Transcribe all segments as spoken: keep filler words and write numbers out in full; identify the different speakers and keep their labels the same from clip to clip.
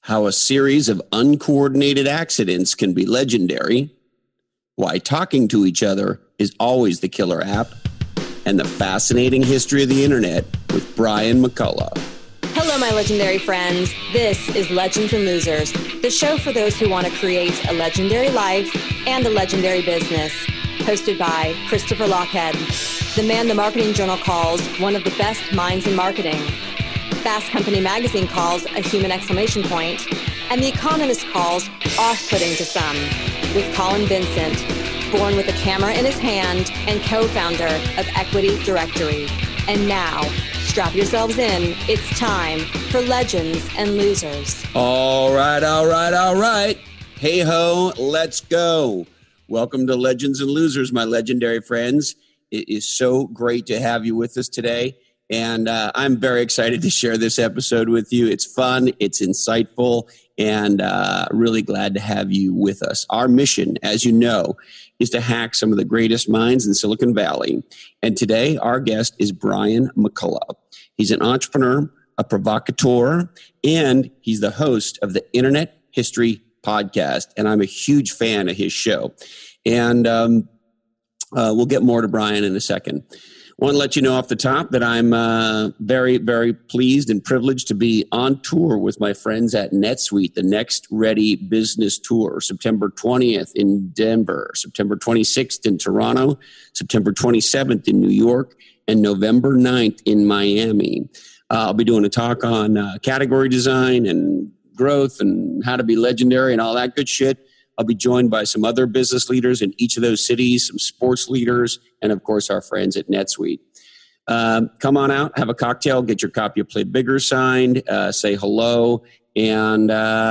Speaker 1: how a series of uncoordinated accidents can be legendary, why talking to each other is always the killer app, and the fascinating history of the internet with Brian McCullough.
Speaker 2: Hello, my legendary friends. This is Legends and Losers, the show for those who want to create a legendary life and a legendary business. Hosted by Christopher Lochhead, the man the Marketing Journal calls one of the best minds in marketing. Fast Company magazine calls a human exclamation point, and The Economist calls off-putting to some, with Colin Vincent, born with a camera in his hand and co-founder of Equity Directory. And now, strap yourselves in. It's time for Legends and Losers.
Speaker 1: All right, all right, all right. Hey ho, let's go. Welcome to Legends and Losers, my legendary friends. It is so great to have you with us today. And uh, I'm very excited to share this episode with you. It's fun, it's insightful, and uh, really glad to have you with us. Our mission, as you know, is to hack some of the greatest minds in Silicon Valley. And today, our guest is Brian McCullough. He's an entrepreneur, a provocateur, and he's the host of the Internet History Podcast. And I'm a huge fan of his show. And um, uh, we'll get more to Brian in a second. I want to let you know off the top that I'm uh, very, very pleased and privileged to be on tour with my friends at NetSuite, the Next Ready Business Tour, September twentieth in Denver, September twenty-sixth in Toronto, September twenty-seventh in New York, and November ninth in Miami. Uh, I'll be doing a talk on uh, category design and growth and how to be legendary and all that good shit. I'll be joined by some other business leaders in each of those cities, some sports leaders, and of course, our friends at NetSuite. Um, come on out, have a cocktail, get your copy of Play Bigger signed, uh, say hello, and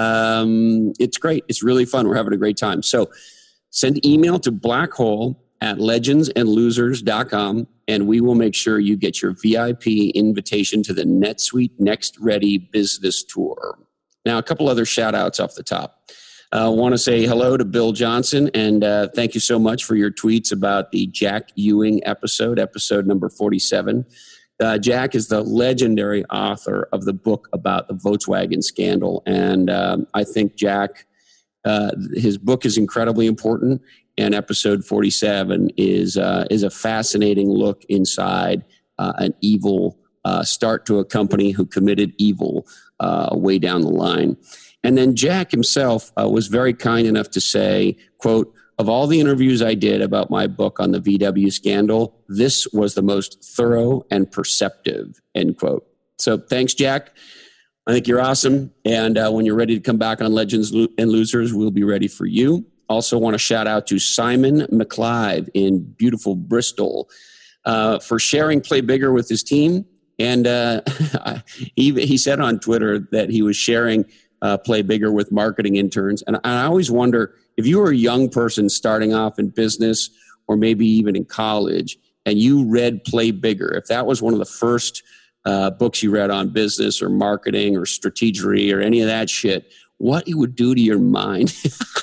Speaker 1: um, it's great. It's really fun. We're having a great time. So send email to blackhole at legends and losers dot com, and we will make sure you get your V I P invitation to the NetSuite Next Ready Business Tour. Now, a couple other shout outs off the top. I uh, want to say hello to Bill Johnson, and uh, thank you so much for your tweets about the Jack Ewing episode, episode number forty-seven. Uh, Jack is the legendary author of the book about the Volkswagen scandal, and um, I think Jack, uh, his book is incredibly important, and episode forty-seven is uh, is a fascinating look inside uh, an evil uh, start to a company who committed evil uh, way down the line. And then Jack himself uh, was very kind enough to say, quote, of all the interviews I did about my book on the V W scandal, this was the most thorough and perceptive, end quote. So thanks, Jack. I think you're awesome. And uh, when you're ready to come back on Legends and Losers, we'll be ready for you. Also want to shout out to Simon McLive in beautiful Bristol uh, for sharing Play Bigger with his team. And uh, he, he said on Twitter that he was sharing Uh, Play Bigger with marketing interns. And I always wonder, if you were a young person starting off in business or maybe even in college and you read Play Bigger, if that was one of the first uh, books you read on business or marketing or strategy or any of that shit, what it would do to your mind.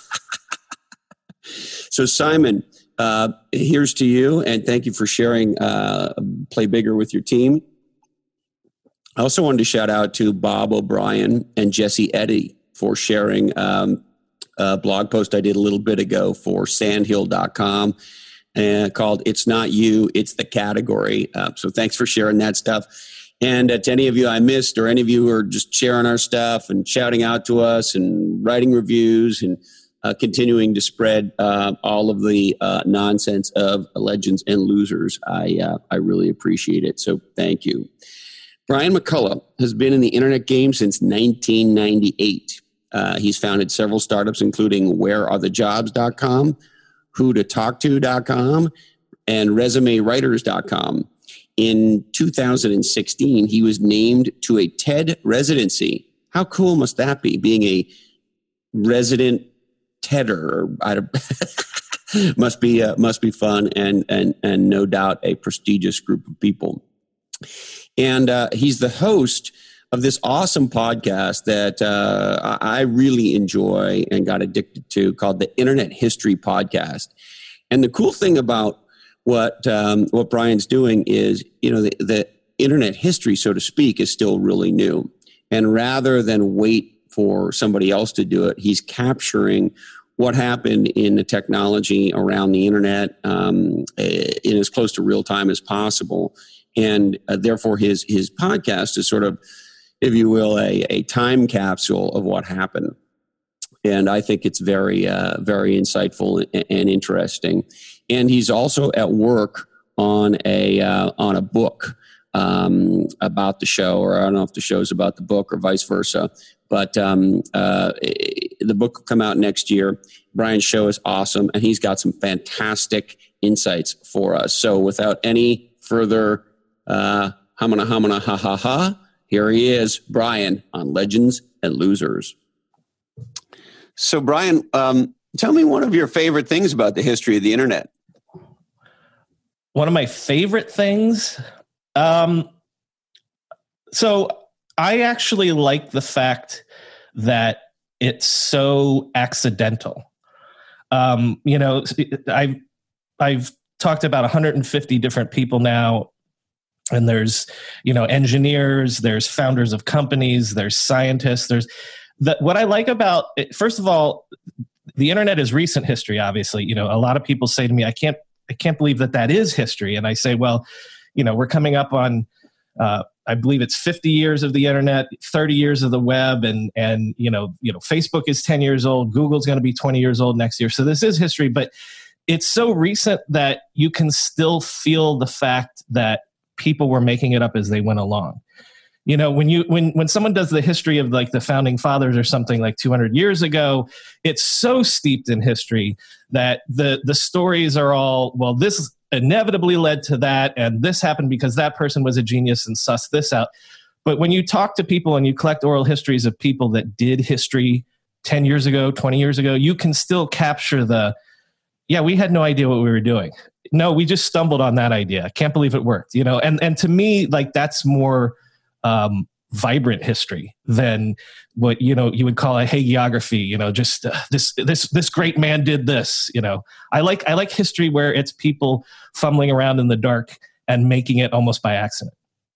Speaker 1: So Simon, uh, here's to you, and thank you for sharing uh, Play Bigger with your team. I also wanted to shout out to Bob O'Brien and Jesse Eddy for sharing um, a blog post I did a little bit ago for sandhill dot com uh, called It's Not You, It's the Category. Uh, so thanks for sharing that stuff. And uh, to any of you I missed or any of you who are just sharing our stuff and shouting out to us and writing reviews and uh, continuing to spread uh, all of the uh, nonsense of Legends and Losers, I, uh, I really appreciate it. So thank you. Brian McCullough has been in the internet game since nineteen ninety-eight. Uh, he's founded several startups, including where are the jobs dot com, who to talk to dot com, and resume writers dot com. In two thousand sixteen, he was named to a TED residency. How cool must that be, being a resident TEDer? I don't must be uh, must be fun and and and no doubt a prestigious group of people. And uh, he's the host of this awesome podcast that uh, I really enjoy and got addicted to, called the Internet History Podcast. And the cool thing about what um, what Brian's doing is, you know, the, the internet history, so to speak, is still really new. And rather than wait for somebody else to do it. He's capturing what happened in the technology around the internet um, in as close to real time as possible. And uh, therefore, his his podcast is sort of, if you will, a, a time capsule of what happened. And I think it's very, uh, very insightful and, and interesting. And he's also at work on a uh, on a book um, about the show, or I don't know if the show's about the book or vice versa. But um, uh, the book will come out next year. Brian's show is awesome, and he's got some fantastic insights for us. So without any further uh, hamana hamana ha ha ha, here he is, Brian, on Legends and Losers. So Brian, um, tell me one of your favorite things about the history of the internet.
Speaker 3: One of my favorite things? Um, so I actually like the fact that it's so accidental. Um, you know, I've, I've talked about one hundred fifty different people now, and there's, you know, engineers, there's founders of companies, there's scientists, there's the, what I like about it, first of all, the internet is recent history, obviously. You know, a lot of people say to me, I can't, I can't believe that that is history. And I say, well, you know, we're coming up on, uh, I believe it's fifty years of the internet, thirty years of the web, and and you know, you know, Facebook is ten years old, Google's going to be twenty years old next year. So this is history, but it's so recent that you can still feel the fact that people were making it up as they went along. You know, when you when when someone does the history of like the founding fathers or something like two hundred years ago, it's so steeped in history that the the stories are all, well, this inevitably led to that, and this happened because that person was a genius and sussed this out. But when you talk to people and you collect oral histories of people that did history ten years ago, twenty years ago, you can still capture the, yeah, we had no idea what we were doing. No, we just stumbled on that idea. I can't believe it worked. You know, and and to me, like, that's more um, vibrant history than what, you know, you would call a hagiography. You know, just uh, this this this great man did this. You know, I like I like history where it's people fumbling around in the dark and making it almost by accident.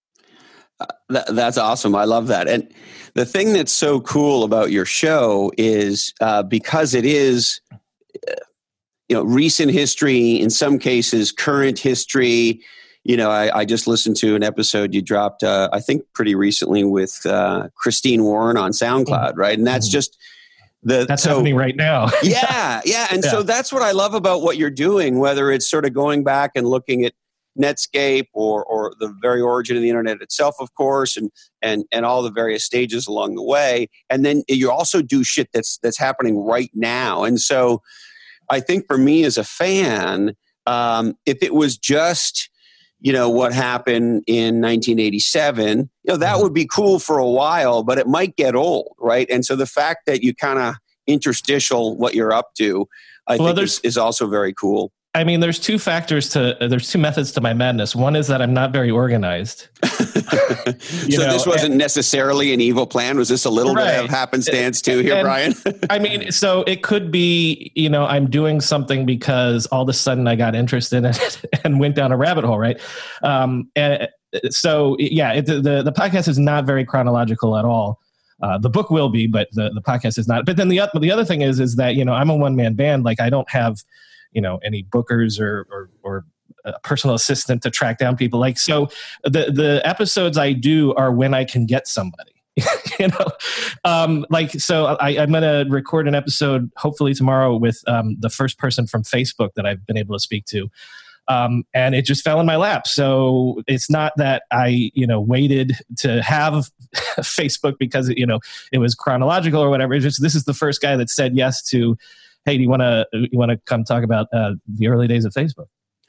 Speaker 1: Uh, that, that's awesome. I love that. And the thing that's so cool about your show is uh, because it is, uh, you know, recent history, in some cases, current history. You know, I, I just listened to an episode you dropped, uh, I think pretty recently with uh, Christine Warren on SoundCloud, right? And that's just the...
Speaker 3: That's
Speaker 1: so,
Speaker 3: happening right now.
Speaker 1: yeah, yeah. And yeah. So that's what I love about what you're doing, whether it's sort of going back and looking at Netscape or or the very origin of the internet itself, of course, and and and all the various stages along the way. And then you also do shit that's that's happening right now. And so I think for me as a fan, um, if it was just, you know, what happened in nineteen eighty-seven, you know, that would be cool for a while, but it might get old, right? And so the fact that you kind of interstitial what you're up to, I well, think is, is also very cool.
Speaker 3: I mean, there's two factors to, uh, there's two methods to my madness. One is that I'm not very organized.
Speaker 1: so
Speaker 3: know,
Speaker 1: this wasn't and, necessarily an evil plan. Was this a little right. bit of happenstance too here, and, Brian?
Speaker 3: I mean, so it could be, you know, I'm doing something because all of a sudden I got interested in it and went down a rabbit hole, right? Um, and so, yeah, it, the, the podcast is not very chronological at all. Uh, the book will be, but the, the podcast is not. But then the, the other thing is, is that, you know, I'm a one-man band. Like, I don't have, you know, any bookers or, or, or a personal assistant to track down people. Like, so the, the episodes I do are when I can get somebody, you know, um, like, so I, I'm going to record an episode hopefully tomorrow with um, the first person from Facebook that I've been able to speak to. Um, and it just fell in my lap. So it's not that I, you know, waited to have Facebook because, you know, it was chronological or whatever. It's just, this is the first guy that said yes to, hey, do you want to you want to come talk about uh, the early days of Facebook?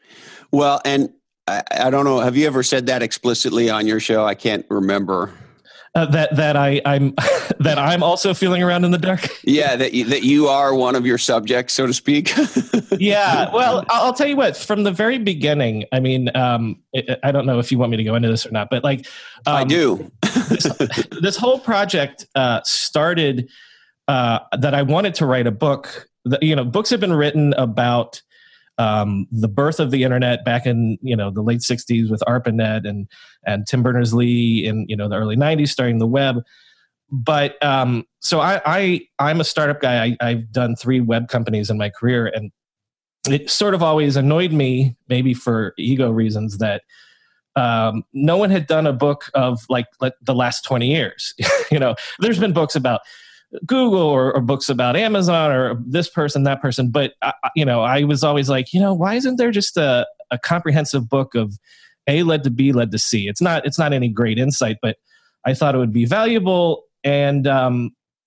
Speaker 1: Well, and I, I don't know. Have you ever said that explicitly on your show? I can't remember.
Speaker 3: Uh, that that I I'm that I'm also feeling around in the dark.
Speaker 1: Yeah, that you, that you are one of your subjects, so to speak.
Speaker 3: Yeah. Well, I'll tell you what. From the very beginning, I mean, um, it, I don't know if you want me to go into this or not, but like, um,
Speaker 1: I do.
Speaker 3: this, this whole project uh, started uh, that I wanted to write a book. The, you know, books have been written about um, the birth of the internet back in, you know, the late sixties with ARPANET and and Tim Berners-Lee in, you know, the early nineties, starting the web. but um, so I, I I'm a startup guy. I, I've done three web companies in my career, and it sort of always annoyed me, maybe for ego reasons, that um, no one had done a book of like, like the last twenty years. You know, there's been books about Google or, or books about Amazon or this person, that person. But, I, you know, I was always like, you know, why isn't there just a, a comprehensive book of A led to B led to C? It's not, it's not any great insight, but I thought it would be valuable. And um,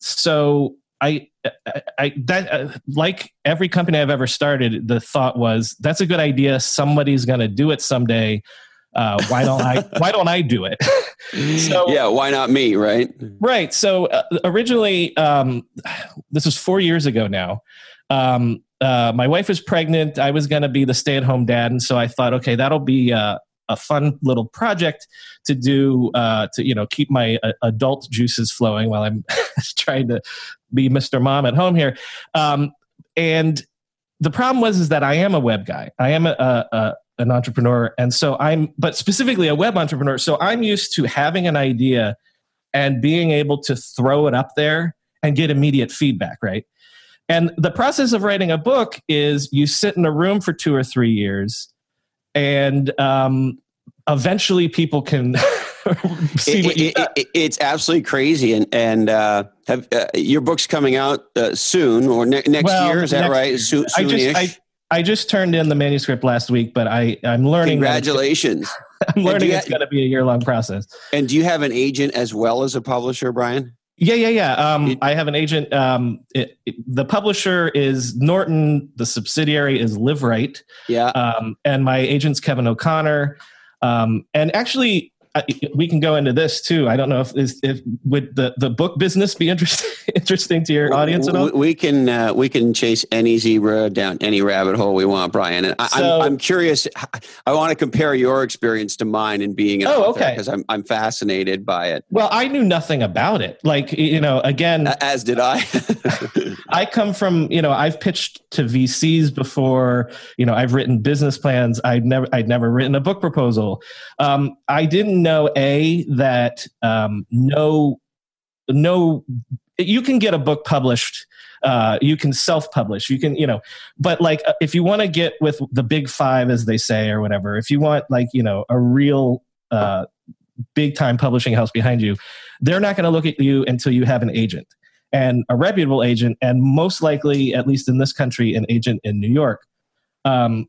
Speaker 3: so I, I, I that uh, like every company I've ever started, the thought was, that's a good idea. Somebody's going to do it someday. Uh, why don't I? Why don't I do it? So
Speaker 1: yeah, why not me? Right.
Speaker 3: Right. So uh, originally, um, this was four years ago now. Um, uh, my wife was pregnant. I was going to be the stay-at-home dad, and so I thought, okay, that'll be uh, a fun little project to do uh, to you know keep my uh, adult juices flowing while I'm trying to be Mister Mom at home here. Um, and the problem was is that I am a web guy. I am a, a, a an entrepreneur. And so I'm, but specifically a web entrepreneur. So I'm used to having an idea and being able to throw it up there and get immediate feedback, right? And the process of writing a book is you sit in a room for two or three years and um, eventually people can see
Speaker 1: it,
Speaker 3: what you
Speaker 1: it, it, It's absolutely crazy. And, and uh, have uh, your book's coming out uh, soon or ne- next well, year. Is that right? So,
Speaker 3: I just, I, I just turned in the manuscript last week, but I, I'm learning.
Speaker 1: Congratulations.
Speaker 3: I'm learning it's going to be a year-long process.
Speaker 1: And do you have an agent as well as a publisher, Brian?
Speaker 3: Yeah, yeah, yeah. Um, it, I have an agent. Um, it, it, the publisher is Norton. The subsidiary is LiveRight.
Speaker 1: Yeah.
Speaker 3: Um, and my agent's Kevin O'Connor. Um, and actually, I, we can go into this too. I don't know if is if would the, the book business be interesting interesting to your audience at all?
Speaker 1: We can uh, we can chase any zebra down any rabbit hole we want, Brian. And I, so, I'm I'm curious. I want to compare your experience to mine in being an
Speaker 3: oh,
Speaker 1: author
Speaker 3: okay.
Speaker 1: because I'm I'm fascinated by it.
Speaker 3: Well, I knew nothing about it. Like you know, again,
Speaker 1: as did I.
Speaker 3: I come from you know I've pitched to V Cs before. You know, I've written business plans. I'd never I'd never written a book proposal. Um, I didn't know a that um, no no you can get a book published, uh, you can self-publish, you can you know but like if you want to get with the big five as they say or whatever, if you want like you know a real uh, big time publishing house behind you, they're not going to look at you until you have an agent and a reputable agent, and most likely, at least in this country, an agent in New York. Um,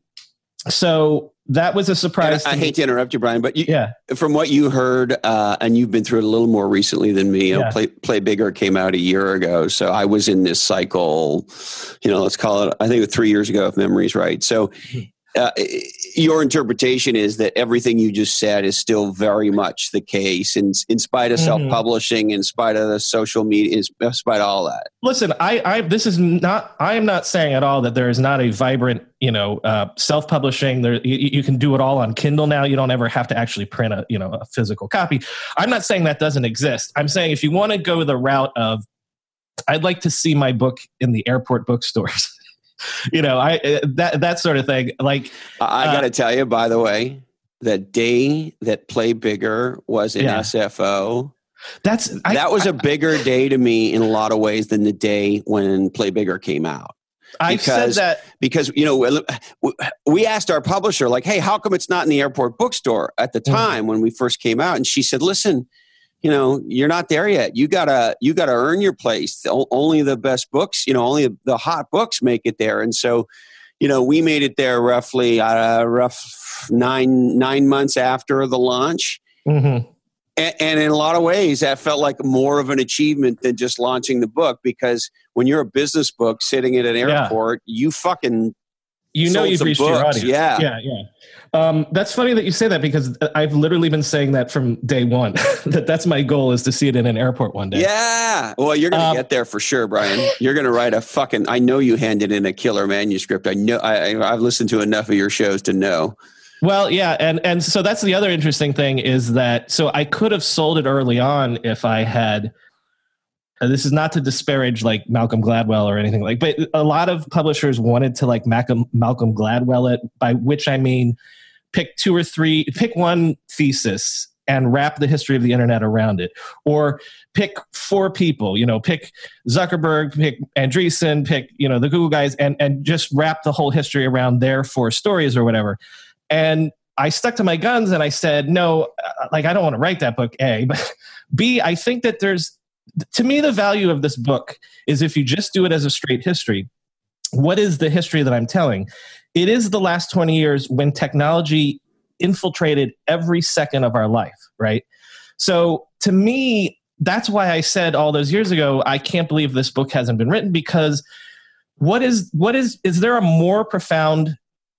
Speaker 3: so that was a surprise.
Speaker 1: I, I hate to interrupt you, Brian, but you,
Speaker 3: yeah.
Speaker 1: from what you heard, uh, and you've been through it a little more recently than me, you know,
Speaker 3: yeah.
Speaker 1: Play, Play Bigger came out a year ago. So I was in this cycle, you know, let's call it, I think it was three years ago, if memory's right. So uh, your interpretation is that everything you just said is still very much the case in, in spite of mm-hmm. self-publishing, in spite of the social media, in spite of all that.
Speaker 3: Listen, I, I, this is not, I am not saying at all that there is not a vibrant, you know, uh, self-publishing. There, you, you can do it all on Kindle now. You don't ever have to actually print a, you know, a physical copy. I'm not saying that doesn't exist. I'm saying if you want to go the route of, I'd like to see my book in the airport bookstores. You know, I that that sort of thing. Like,
Speaker 1: I got to uh, tell you, by the way, the day that Play Bigger was in
Speaker 3: yeah.
Speaker 1: S F O,
Speaker 3: that's I,
Speaker 1: that was
Speaker 3: I,
Speaker 1: a bigger day to me in a lot of ways than the day when Play Bigger came out.
Speaker 3: I said that
Speaker 1: because you know we asked our publisher, like, "Hey, how come it's not in the airport bookstore?" At the time mm-hmm. when we first came out, and she said, "Listen, you know, you're not there yet. You gotta, you gotta earn your place. Only the best books, you know, only the hot books make it there." And so, you know, we made it there roughly, uh, rough nine nine months after the launch. Mm-hmm. And, and in a lot of ways, that felt like more of an achievement than just launching the book, because when you're a business book sitting at an airport, yeah. you fucking
Speaker 3: you know you've reached
Speaker 1: books.
Speaker 3: your audience.
Speaker 1: Yeah,
Speaker 3: yeah, yeah. Um, that's funny that you say that, because I've literally been saying that from day one. that that's my goal, is to see it in an airport one day.
Speaker 1: Yeah. Well, you're going to um, get there for sure, Brian. You're going to write a fucking, I know you handed in a killer manuscript. I know, I, I've listened to enough of your shows to know.
Speaker 3: Well, yeah. And, and so that's the other interesting thing is that, so I could have sold it early on if I had, uh, this is not to disparage like Malcolm Gladwell or anything like, but a lot of publishers wanted to like Malcolm, Malcolm Gladwell it, by which I mean, pick two or three, pick one thesis and wrap the history of the internet around it. Or pick four people, you know, pick Zuckerberg, pick Andreessen, pick, you know, the Google guys, and, and just wrap the whole history around their four stories or whatever. And I stuck to my guns and I said, no, like, I don't want to write that book, A. But B, I think that there's, to me, the value of this book is if you just do it as a straight history. What is the history that I'm telling? It is the last twenty years when technology infiltrated every second of our life, right? So to me, that's why I said all those years ago, I can't believe this book hasn't been written, because what is, what is, is there a more profound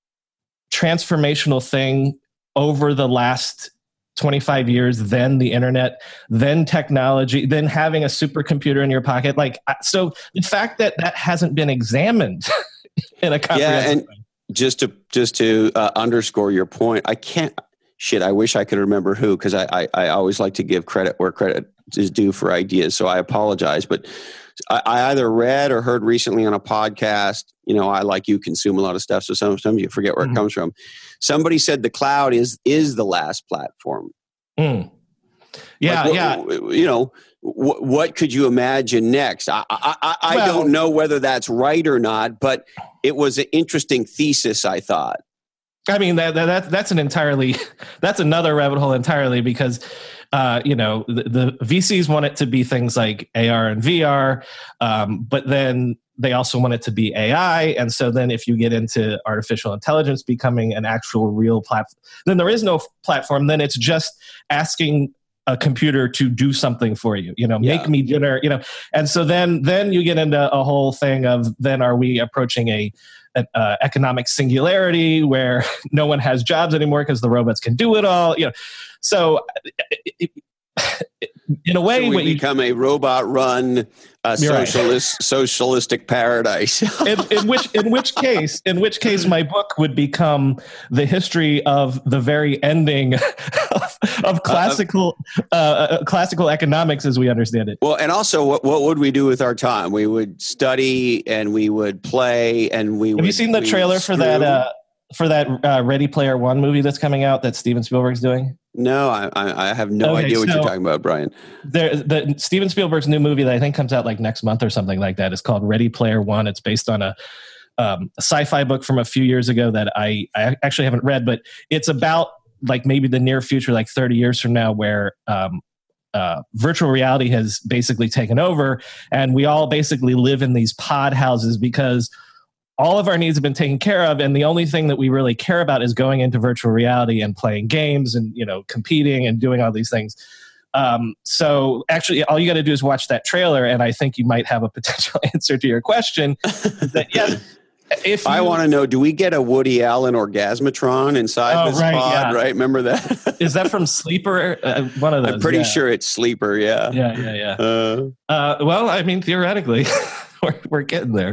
Speaker 3: transformational thing over the last twenty-five years than the internet, then technology, then having a supercomputer in your pocket? Like, so the fact that that hasn't been examined in a comprehensive
Speaker 1: yeah, and
Speaker 3: way.
Speaker 1: just to just to uh, underscore your point, I can't. Shit, I wish I could remember who, because I, I I always like to give credit where credit is due for ideas. So I apologize, but I, I either read or heard recently on a podcast. You know, I, like you, consume a lot of stuff, so some some of you forget where mm-hmm. it comes from. Somebody said the cloud is is the last platform.
Speaker 3: Mm. Yeah,
Speaker 1: like,
Speaker 3: yeah.
Speaker 1: What, you know, what, what could you imagine next? I I, I well, don't know whether that's right or not, but it was an interesting thesis, I thought.
Speaker 3: I mean, that, that that's an entirely, that's another rabbit hole entirely, because, uh, you know, the, the V Cs want it to be things like A R and V R, um, but then they also want it to be A I. And so then if you get into artificial intelligence becoming an actual real platform, then there is no platform. Then it's just asking a computer to do something for you, you know, yeah. make me dinner, you know. And so then, then you get into a whole thing of, then are we approaching a, an uh, economic singularity where no one has jobs anymore because the robots can do it all, you know? So it, it, in a way,
Speaker 1: so we become you, a robot-run uh, socialist right. socialistic paradise.
Speaker 3: in, in which, in which case, in which case, my book would become the history of the very ending of, of classical uh, uh, classical economics as we understand it.
Speaker 1: Well, and also, what what would we do with our time? We would study, and we would play, and we.
Speaker 3: Have
Speaker 1: would,
Speaker 3: you seen the trailer for that? Uh, for that uh, Ready Player One movie that's coming out that Steven Spielberg's doing?
Speaker 1: No, I, I have no okay, idea what so you're talking about, Brian.
Speaker 3: There, the Steven Spielberg's new movie that I think comes out like next month or something like that is called Ready Player One. It's based on a, um, a sci-fi book from a few years ago that I, I actually haven't read, but it's about like maybe the near future, like thirty years from now, where um, uh, virtual reality has basically taken over, and we all basically live in these pod houses because all of our needs have been taken care of, and the only thing that we really care about is going into virtual reality and playing games and, you know, competing and doing all these things. Um, so actually, all you got to do is watch that trailer, and I think you might have a potential answer to your question. That, yes, if you,
Speaker 1: I want to know, do we get a Woody Allen orgasmatron inside
Speaker 3: oh,
Speaker 1: this
Speaker 3: right,
Speaker 1: pod?
Speaker 3: Yeah.
Speaker 1: Right? Remember that?
Speaker 3: Is that from Sleeper? Uh, one of those.
Speaker 1: I'm pretty
Speaker 3: yeah.
Speaker 1: sure it's Sleeper. Yeah.
Speaker 3: Yeah, yeah, yeah. Uh, uh, well, I mean, theoretically, we're, we're getting there.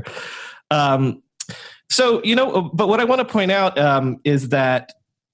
Speaker 3: Um, So, you know, but what I want to point out um, is that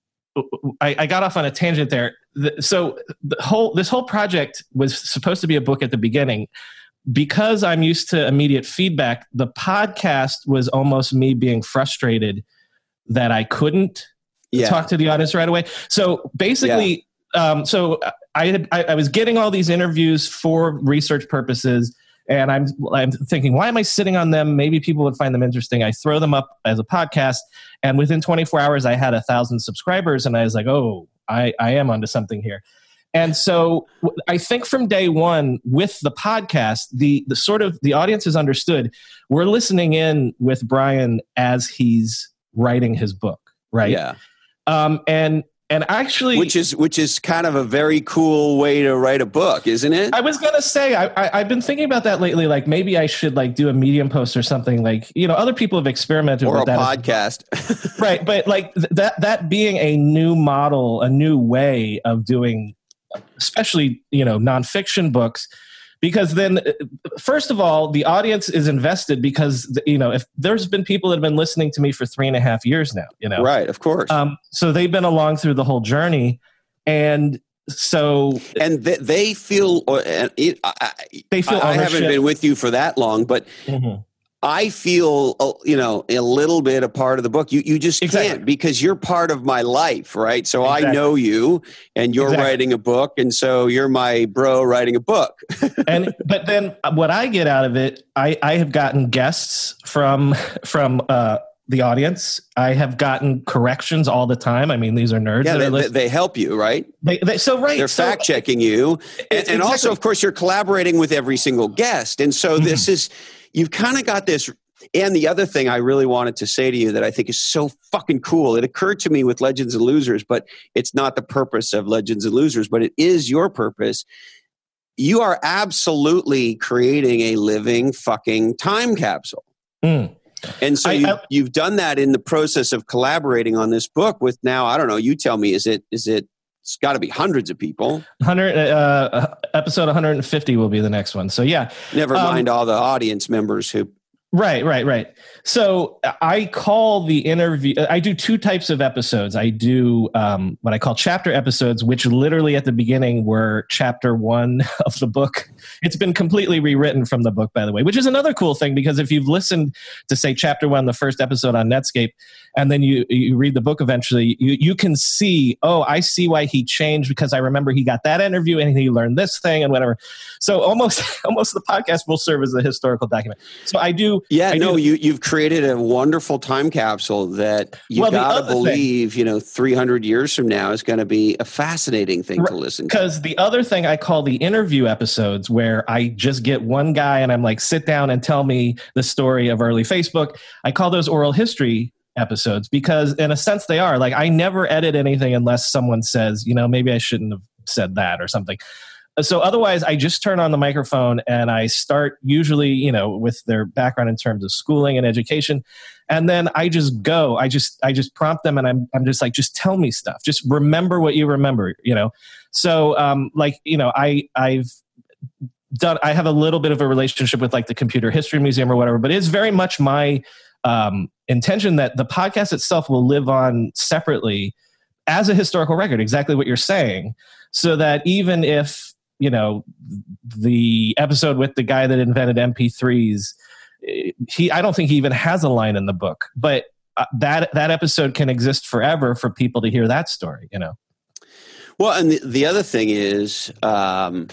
Speaker 3: I, I got off on a tangent there. The, so the whole this whole project was supposed to be a book at the beginning. Because I'm used to immediate feedback, the podcast was almost me being frustrated that I couldn't yeah. talk to the audience right away. So basically, yeah. um, so I, had, I I was getting all these interviews for research purposes. And I'm I'm thinking, why am I sitting on them? Maybe people would find them interesting. I throw them up as a podcast, and within twenty-four hours, I had a thousand subscribers, and I was like, oh, I, I am onto something here. And so I think from day one with the podcast, the the sort of the audience has understood we're listening in with Brian as he's writing his book, right?
Speaker 1: Yeah.
Speaker 3: Um, and And actually,
Speaker 1: which is which is kind of a very cool way to write a book, isn't it?
Speaker 3: I was gonna say I, I, I've been thinking about that lately. Like maybe I should like do a Medium post or something. Like, you know, other people have experimented
Speaker 1: or
Speaker 3: with
Speaker 1: a
Speaker 3: that
Speaker 1: podcast,
Speaker 3: right? But like th- that that being a new model, a new way of doing, especially you know nonfiction books. Because then, first of all, the audience is invested because, you know, if there's been people that have been listening to me for three and a half years now, you know.
Speaker 1: Right, of course.
Speaker 3: Um, so they've been along through the whole journey. And so.
Speaker 1: And they, they feel, or, it, I,
Speaker 3: they feel
Speaker 1: I, I haven't been with you for that long, but mm-hmm. I feel, uh, you know, a little bit a part of the book. You you just
Speaker 3: Exactly.
Speaker 1: can't, because you're part of my life, right? So exactly. I know you, and you're exactly. writing a book, and so you're my bro writing a book.
Speaker 3: And but then what I get out of it, I, I have gotten guests from from uh, the audience. I have gotten corrections all the time. I mean, these are nerds.
Speaker 1: Yeah,
Speaker 3: that
Speaker 1: they,
Speaker 3: are
Speaker 1: they help you, right?
Speaker 3: They, they, so right,
Speaker 1: they're
Speaker 3: so,
Speaker 1: fact checking you, and, exactly. and also, of course, you're collaborating with every single guest, and so mm-hmm. this is. You've kind of got this. And the other thing I really wanted to say to you that I think is so fucking cool, it occurred to me with Legends and Losers, but it's not the purpose of Legends and Losers, but it is your purpose. You are absolutely creating a living fucking time capsule. Mm. And so I, you, I, you've done that in the process of collaborating on this book with now, I don't know, you tell me, is it, is it, it's got to be hundreds of people.
Speaker 3: one hundred uh, episode one hundred fifty will be the next one. So yeah.
Speaker 1: Never um, mind all the audience members who.
Speaker 3: Right, right, right. So I call the interview, I do two types of episodes. I do um, what I call chapter episodes, which literally at the beginning were chapter one of the book. It's been completely rewritten from the book, by the way, which is another cool thing, because if you've listened to, say, chapter one, the first episode on Netscape, and then you, you read the book eventually, you, you can see, oh, I see why he changed, because I remember he got that interview and he learned this thing and whatever. So almost, almost the podcast will serve as a historical document. So I do.
Speaker 1: Yeah,
Speaker 3: I
Speaker 1: no,
Speaker 3: do,
Speaker 1: you, you've created a wonderful time capsule that you well, got to believe, thing, you know, three hundred years from now is going to be a fascinating thing right, to listen to.
Speaker 3: Because the other thing I call the interview episodes, where I just get one guy and I'm like, sit down and tell me the story of early Facebook. I call those oral history episodes, because in a sense they are. Like, I never edit anything unless someone says, you know, maybe I shouldn't have said that or something. So otherwise, I just turn on the microphone and I start, usually, you know, with their background in terms of schooling and education. And then I just go, I just, I just prompt them, and I'm, I'm just like, just tell me stuff. Just remember what you remember, you know? So, um, like, you know, I, I've done, I have a little bit of a relationship with like the Computer History Museum or whatever, but it's very much my, um, intention that the podcast itself will live on separately as a historical record, exactly what you're saying. So that even if, you know, the episode with the guy that invented M P threes, he, I don't think he even has a line in the book, but uh, that, that episode can exist forever for people to hear that story, you know?
Speaker 1: Well, and the, the other thing is, um,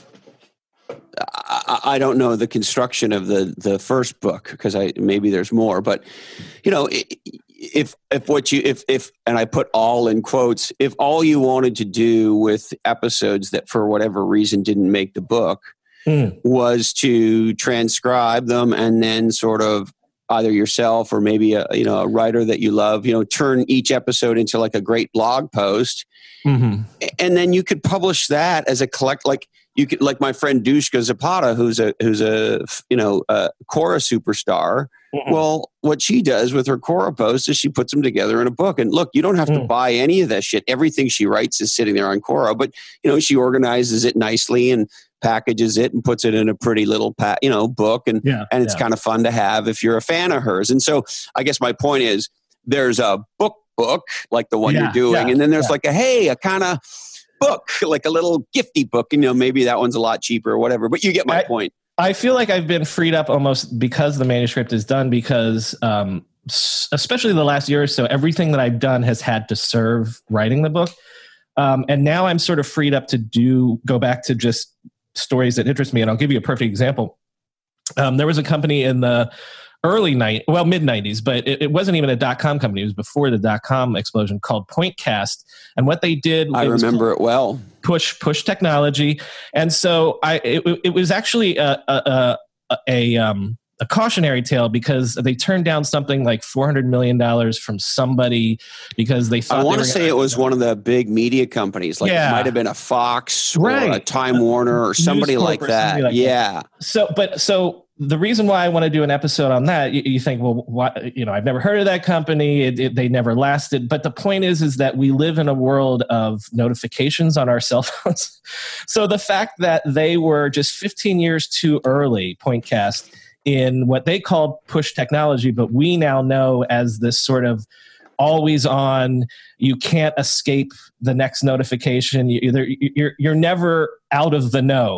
Speaker 1: I, I don't know the construction of the, the first book, because I, maybe there's more, but you know, if, if what you, if, if, and I put all in quotes, if all you wanted to do with episodes that for whatever reason didn't make the book mm. was to transcribe them and then sort of either yourself or maybe a, you know, a writer that you love, you know, turn each episode into like a great blog post. Mm-hmm. And then you could publish that as a collect, like you could, like my friend Dushka Zapata, who's a, who's a, you know, a Quora superstar. Mm-hmm. Well, what she does with her Quora posts is she puts them together in a book. And look, you don't have to mm. buy any of that shit. Everything she writes is sitting there on Quora, but you know, she organizes it nicely and packages it and puts it in a pretty little, pa- you know, book. And, yeah, and it's yeah. kind of fun to have if you're a fan of hers. And so I guess my point is there's a book book like the one yeah, you're doing. Yeah, and then there's yeah. like a, hey, a kind of book, like a little gifty book, you know, maybe that one's a lot cheaper or whatever, but you get my
Speaker 3: I,
Speaker 1: point.
Speaker 3: I feel like I've been freed up almost because the manuscript is done, because um, especially the last year or so, everything that I've done has had to serve writing the book. Um, and now I'm sort of freed up to do, go back to just stories that interest me. And I'll give you a perfect example. Um, there was a company in the early night, well, mid nineties, but it, it wasn't even a dot-com company. It was before the dot-com explosion, called Pointcast. And what they did,
Speaker 1: I remember it well.
Speaker 3: Push push technology. And so I it, it was actually a a, a, a um a cautionary tale, because they turned down something like four hundred million dollars from somebody because they thought
Speaker 1: I want to say it was one of the big media companies. Like yeah. it might have been a Fox or
Speaker 3: right.
Speaker 1: a Time Warner or somebody like that. Somebody like yeah.
Speaker 3: That. So, but so the reason why I want to do an episode on that, you, you think, well, why, you know, I've never heard of that company. It, it, they never lasted. But the point is, is that we live in a world of notifications on our cell phones. So the fact that they were just fifteen years too early, Pointcast, in what they called push technology, but we now know as this sort of always on, you can't escape the next notification. You, you're, you're, you're never out of the know.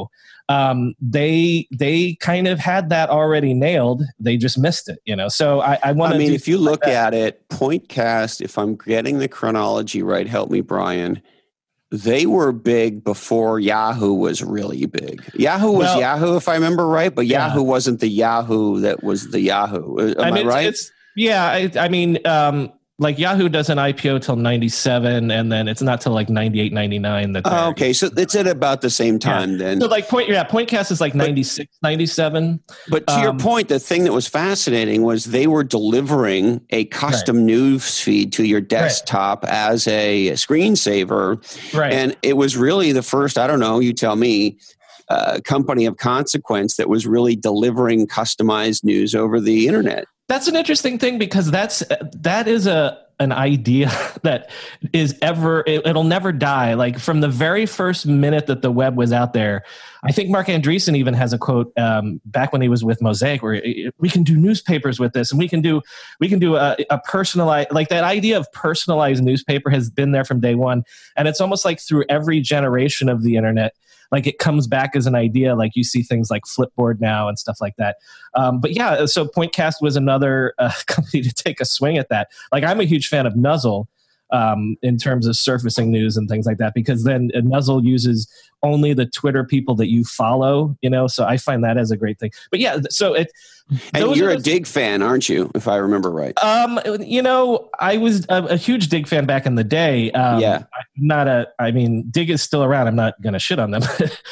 Speaker 3: um, they they kind of had that already nailed. They just missed it, you know. So I, I want.
Speaker 1: I mean,
Speaker 3: do
Speaker 1: if you look
Speaker 3: like
Speaker 1: at it, Pointcast, if I'm getting the chronology right, help me, Brian. They were big before Yahoo was really big. Yahoo was
Speaker 3: well,
Speaker 1: Yahoo, if I remember right, but
Speaker 3: yeah.
Speaker 1: Yahoo wasn't the Yahoo that was the Yahoo. Am I,
Speaker 3: mean,
Speaker 1: I right?
Speaker 3: It's, it's, yeah, I, I mean, um, like Yahoo doesn't I P O till ninety-seven, and then it's not till like ninety-eight, ninety-nine that.
Speaker 1: Oh, okay, so it's at about the same time
Speaker 3: yeah.
Speaker 1: then.
Speaker 3: So like point, yeah, Pointcast is like ninety-six, ninety-seven.
Speaker 1: But to um, your point, the thing that was fascinating was they were delivering a custom right. news feed to your desktop right. as a screensaver.
Speaker 3: Right.
Speaker 1: And it was really the first, I don't know, you tell me, uh, company of consequence that was really delivering customized news over the internet.
Speaker 3: That's an interesting thing because that's that is a an idea that is ever it, it'll never die. Like from the very first minute that the web was out there, I think Mark Andreessen even has a quote um, back when he was with Mosaic, where we can do newspapers with this, and we can do we can do a, a personalized like that idea of personalized newspaper has been there from day one, and it's almost like through every generation of the internet. Like it comes back as an idea, like you see things like Flipboard now and stuff like that. Um, but yeah, so Pointcast was another uh, company to take a swing at that. Like I'm a huge fan of Nuzzle um, in terms of surfacing news and things like that, because then Nuzzle uses only the Twitter people that you follow, you know, so I find that as a great thing. But yeah, so it...
Speaker 1: And you're a Dig fan, aren't you, if I remember right?
Speaker 3: Um, you know, I was a, a huge Dig fan back in the day. Um,
Speaker 1: yeah.
Speaker 3: I'm not a, I mean, Dig is still around. I'm not going to shit on them.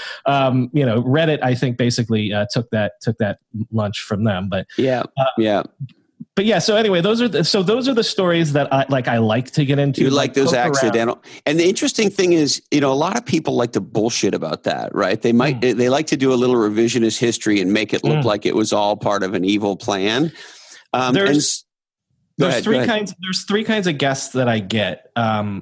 Speaker 3: um, you know, Reddit, I think basically uh, took that took that lunch from them. But
Speaker 1: yeah,
Speaker 3: uh,
Speaker 1: yeah.
Speaker 3: But yeah, so anyway, those are the, so those are the stories that I like. I like to get into.
Speaker 1: You like, like those accidental.
Speaker 3: Around.
Speaker 1: And the interesting thing is, you know, a lot of people like to bullshit about that, right? They might mm. they like to do a little revisionist history and make it look mm. like it was all part of an evil plan. Um,
Speaker 3: there's
Speaker 1: and,
Speaker 3: there's
Speaker 1: ahead,
Speaker 3: three kinds. There's three kinds of guests that I get, um,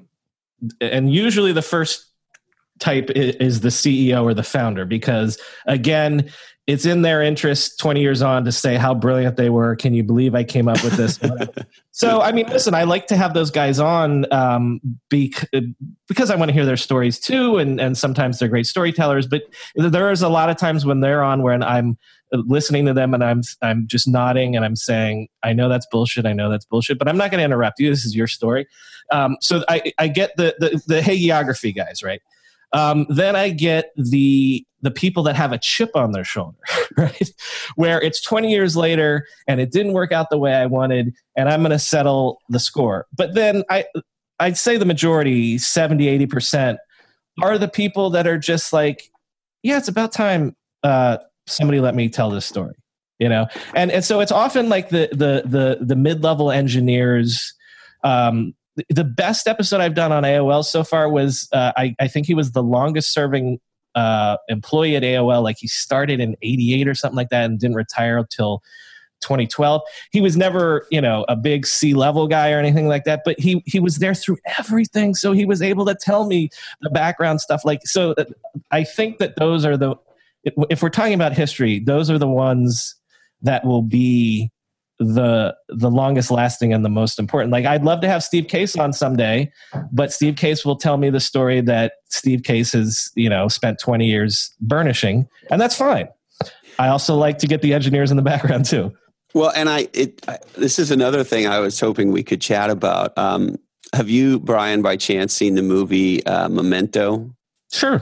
Speaker 3: and usually the first type is, is the C E O or the founder, because again, it's in their interest twenty years on to say how brilliant they were. Can you believe I came up with this? So, I mean, listen, I like to have those guys on um, bec- because I want to hear their stories too. And, and sometimes they're great storytellers, but there is a lot of times when they're on where I'm listening to them and I'm, I'm just nodding and I'm saying, I know that's bullshit. I know that's bullshit, but I'm not going to interrupt you. This is your story. Um, so I, I get the, the, the hagiography guys, right? Um, then I get the the people that have a chip on their shoulder, right? Where it's twenty years later and it didn't work out the way I wanted, and I'm going to settle the score. But then I, I'd say the majority, seventy, eighty percent, are the people that are just like, yeah, it's about time uh, somebody let me tell this story, you know? And and so it's often like the the the, the mid-level engineers. Um, the best episode I've done on A O L so far was, uh, I, I think he was the longest serving uh, employee at A O L. Like he started in eighty-eight or something like that and didn't retire until twenty twelve. He was never, you know, a big C-level guy or anything like that, but he he was there through everything. So he was able to tell me the background stuff. Like, so I think that those are the, if we're talking about history, those are the ones that will be the the longest lasting and the most important. Like I'd love to have Steve Case on someday, but Steve Case will tell me the story that Steve Case has, you know, spent twenty years burnishing, and that's fine. I also like to get the engineers in the background too.
Speaker 1: Well, and I, it, I this is another thing I was hoping we could chat about. Um, have you, Brian, by chance seen the movie uh, Memento?
Speaker 3: Sure.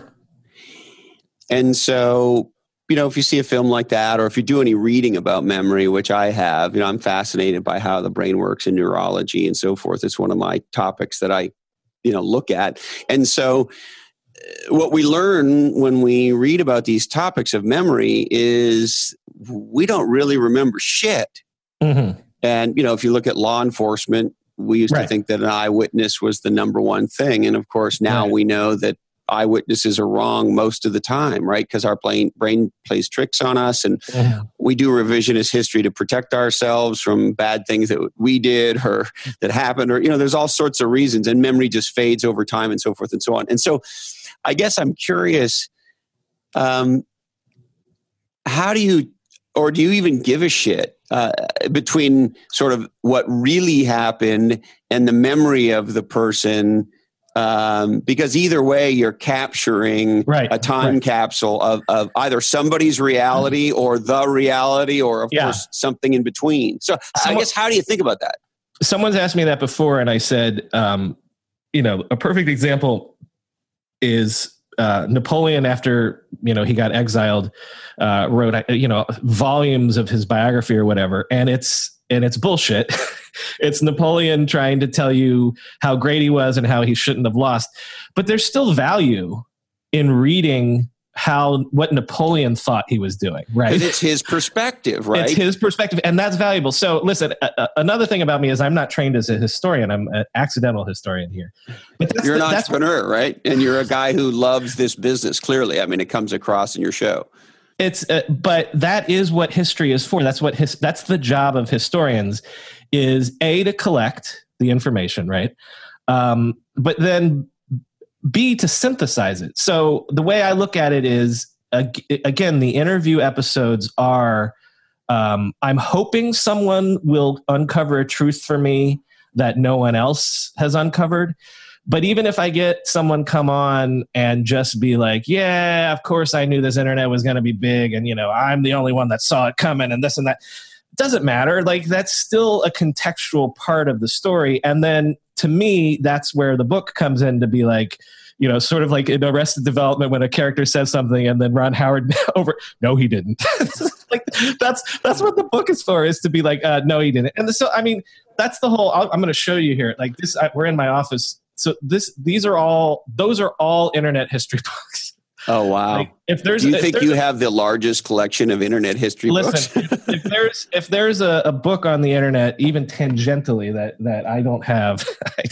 Speaker 1: And so, you know, if you see a film like that, or if you do any reading about memory, which I have, you know, I'm fascinated by how the brain works in neurology and so forth. It's one of my topics that I, you know, look at. And so what we learn when we read about these topics of memory is we don't really remember shit. Mm-hmm. And, you know, if you look at law enforcement, we used right. to think that an eyewitness was the number one thing. And of course, now right. we know that eyewitnesses are wrong most of the time, right? Because our brain, brain plays tricks on us, and yeah. we do revisionist history to protect ourselves from bad things that we did or that happened, or, you know, there's all sorts of reasons, and memory just fades over time and so forth and so on. And so I guess I'm curious, um, how do you, or do you even give a shit uh, between sort of what really happened and the memory of the person Um, because either way, you're capturing
Speaker 3: right,
Speaker 1: a time
Speaker 3: right.
Speaker 1: capsule of, of either somebody's reality or the reality, or of
Speaker 3: yeah.
Speaker 1: course something in between. So Someone, I guess, how do you think about that?
Speaker 3: Someone's asked me that before, and I said, um, you know, a perfect example is uh, Napoleon. After you know he got exiled, uh, wrote you know volumes of his biography or whatever, and it's and it's bullshit. It's Napoleon trying to tell you how great he was and how he shouldn't have lost. But there's still value in reading how what Napoleon thought he was doing, right?
Speaker 1: Because it's his perspective, right?
Speaker 3: It's his perspective, and that's valuable. So listen, uh, another thing about me is I'm not trained as a historian. I'm an accidental historian here. But that's
Speaker 1: you're
Speaker 3: the,
Speaker 1: an
Speaker 3: that's
Speaker 1: entrepreneur,
Speaker 3: what,
Speaker 1: right? And you're a guy who loves this business, clearly. I mean, it comes across in your show.
Speaker 3: It's, uh, but that is what history is for. That's what his, that's the job of historians, is A, to collect the information, right? Um, but then B, to synthesize it. So the way I look at it is, uh, again, the interview episodes are, um, I'm hoping someone will uncover a truth for me that no one else has uncovered. But even if I get someone come on and just be like, yeah, of course I knew this internet was going to be big, and, you know, I'm the only one that saw it coming and this and that, it doesn't matter. Like, that's still a contextual part of the story. And then to me, that's where the book comes in to be like, you know, sort of like in Arrested Development when a character says something and then Ron Howard over, no, he didn't. Like, that's that's what the book is for, is to be like, uh, no, he didn't. And so, I mean, that's the whole, I'm going to show you here. Like this, I, we're in my office. So this, these are all, those are all internet history books.
Speaker 1: Oh, wow.
Speaker 3: Like, if there's,
Speaker 1: Do you
Speaker 3: if
Speaker 1: think
Speaker 3: there's
Speaker 1: you
Speaker 3: a,
Speaker 1: have the largest collection of internet history
Speaker 3: listen,
Speaker 1: books?
Speaker 3: if, if there's, if there's a, a book on the internet, even tangentially that, that I don't have,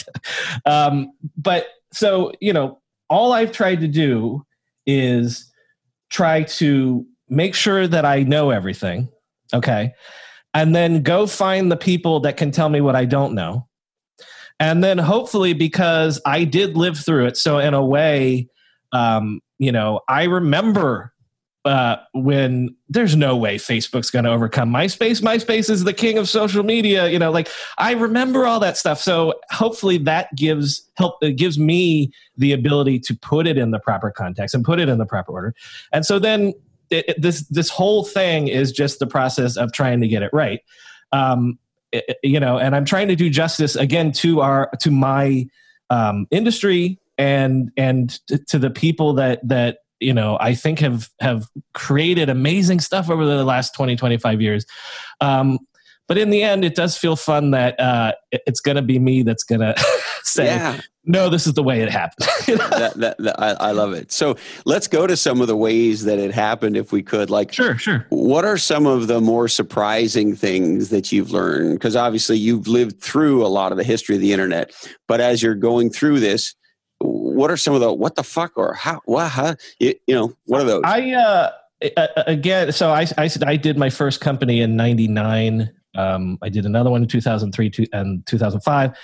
Speaker 3: um, but so, you know, all I've tried to do is try to make sure that I know everything. Okay. And then go find the people that can tell me what I don't know. And then hopefully, because I did live through it, so in a way, um, you know, I remember uh, when there's no way Facebook's going to overcome MySpace. MySpace is the king of social media. You know, like, I remember all that stuff. So hopefully that gives help. It gives me the ability to put it in the proper context and put it in the proper order. And so then it, it, this this whole thing is just the process of trying to get it right. Um, you know, and I'm trying to do justice again to our, to my um, industry and, and to, to the people that, that, you know, I think have, have created amazing stuff over the last twenty, twenty-five years. Um, but in the end, it does feel fun that uh, it's going to be me that's going to say, yeah. No, this is the way it happened.
Speaker 1: that, that, that, I, I love it. So let's go to some of the ways that it happened, if we could. Like,
Speaker 3: sure, sure.
Speaker 1: What are some of the more surprising things that you've learned? Because obviously you've lived through a lot of the history of the internet. But as you're going through this, what are some of the what the fuck or how? What? How, you, you know, what are those?
Speaker 3: I uh, again, so I I I did my first company in ninety-nine. Um, I did another one in two thousand three two, and two thousand five.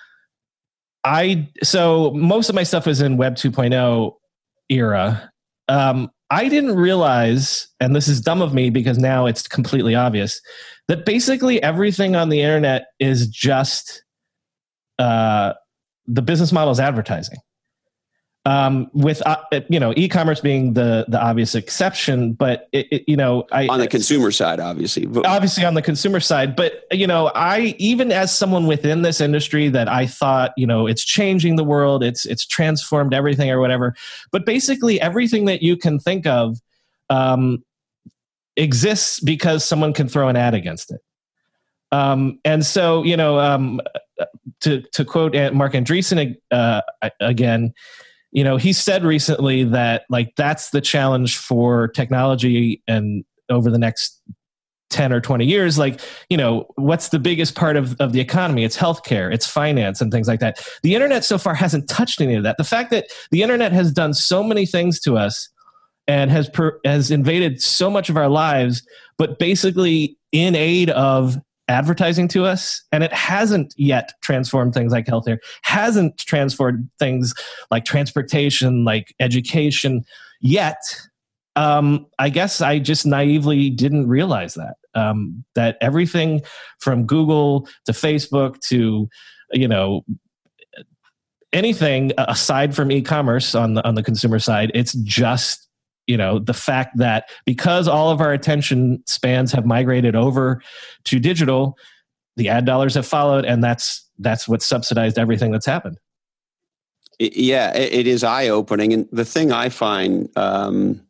Speaker 3: I so most of my stuff was in Web two point oh era. Um, I didn't realize, and this is dumb of me because now it's completely obvious, that basically everything on the internet is just uh, the business model is advertising. Um, with uh, you know, e-commerce being the the obvious exception, but it, it, you know, I,
Speaker 1: on the consumer side, obviously,
Speaker 3: obviously on the consumer side, but you know, I even as someone within this industry that I thought, you know, it's changing the world, it's it's transformed everything or whatever, but basically everything that you can think of um, exists because someone can throw an ad against it. Um, and so, you know, um, to to quote Mark Andreessen uh, again. You know, he said recently that like that's the challenge for technology and over the next ten or twenty years, like, you know, what's the biggest part of, of the economy? It's healthcare, it's finance and things like that. The internet so far hasn't touched any of that. The fact that the internet has done so many things to us and has per, has invaded so much of our lives, but basically in aid of advertising to us, and it hasn't yet transformed things like healthcare, hasn't transformed things like transportation, like education yet. Um, I guess I just naively didn't realize that, um, that everything from Google to Facebook to, you know, anything aside from e-commerce on the on the consumer side, it's just, you know, the fact that because all of our attention spans have migrated over to digital, the ad dollars have followed, and that's that's what subsidized everything that's happened.
Speaker 1: It, yeah, it, it is eye-opening. And the thing I find um,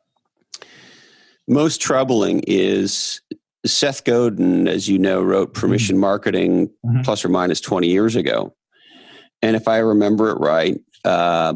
Speaker 1: most troubling is Seth Godin, as you know, wrote Permission Marketing mm-hmm. plus or minus twenty years ago. And if I remember it right, uh,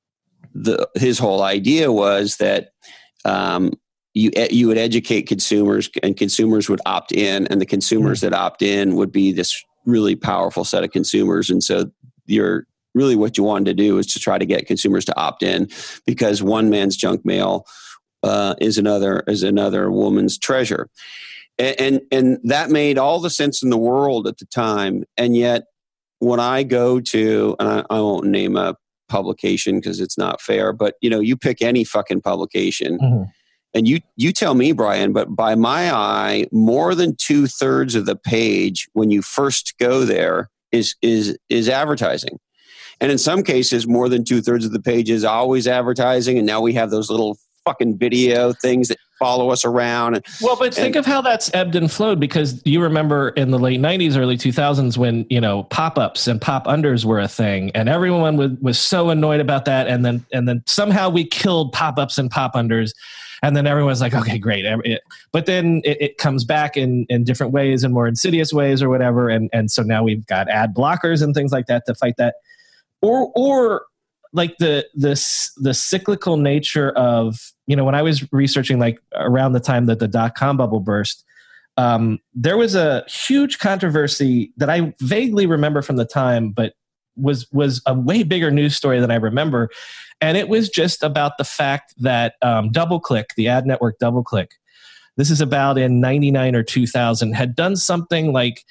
Speaker 1: the his whole idea was that um, you you would educate consumers, and consumers would opt in, and the consumers mm-hmm. that opt in would be this really powerful set of consumers. And so you're really what you wanted to do is to try to get consumers to opt in, because one man's junk mail uh, is another is another woman's treasure. And, and and that made all the sense in the world at the time. And yet, when I go to, and I, I won't name a publication because it's not fair, but you know, you pick any fucking publication, mm-hmm. and you you tell me, Brian, but by my eye, more than two thirds of the page when you first go there is is is advertising. And in some cases, more than two thirds of the page is always advertising. And now we have those little fucking video things that follow us around. And,
Speaker 3: well, but think
Speaker 1: and,
Speaker 3: of how that's ebbed and flowed, because you remember in the late nineties, early two thousands, when, you know, pop-ups and pop-unders were a thing, and everyone was, was so annoyed about that. And then, and then somehow we killed pop-ups and pop-unders. And then everyone's like, okay, great. But then it, it comes back in, in different ways and more insidious ways or whatever. And, and so now we've got ad blockers and things like that to fight that. Or, or like the, the, the cyclical nature of, you know, when I was researching, like around the time that the dot-com bubble burst, um, there was a huge controversy that I vaguely remember from the time, but was, was a way bigger news story than I remember. And it was just about the fact that um, DoubleClick, the ad network DoubleClick, this is about in ninety-nine or two thousand, had done something like,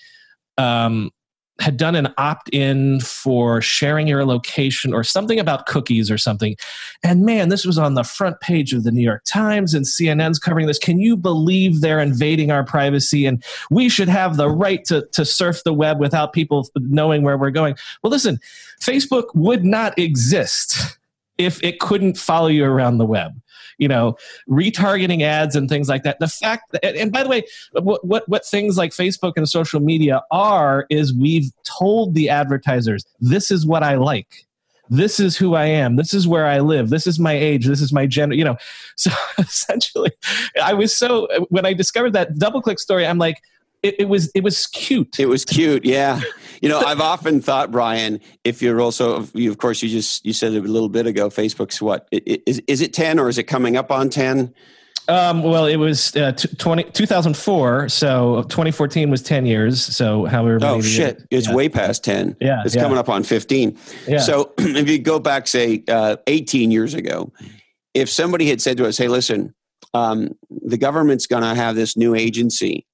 Speaker 3: um, had done an opt-in for sharing your location or something about cookies or something. And man, this was on the front page of the New York Times, and C N N's covering this. Can you believe they're invading our privacy? And we should have the right to, to surf the web without people knowing where we're going. Well, listen, Facebook would not exist if it couldn't follow you around the web. You know, retargeting ads and things like that. The fact that, and by the way, what, what what things like Facebook and social media are is we've told the advertisers, this is what I like. This is who I am. This is where I live. This is my age. This is my gender. You know, so essentially, I was so, when I discovered that DoubleClick story, I'm like, It, it was it was cute.
Speaker 1: It was cute, yeah. You know, I've often thought, Brian, if you're also, you, of course, you just you said it a little bit ago, Facebook's what? Is, is it ten or is it coming up on ten?
Speaker 3: Um, well, it was uh, twenty, two thousand four, so twenty fourteen was ten years. So however many
Speaker 1: Oh, shit. Years, it's yeah. way past ten.
Speaker 3: Yeah,
Speaker 1: It's
Speaker 3: yeah.
Speaker 1: coming up on fifteen.
Speaker 3: Yeah.
Speaker 1: So if you go back, say, uh, eighteen years ago, if somebody had said to us, hey, listen, um, the government's going to have this new agency,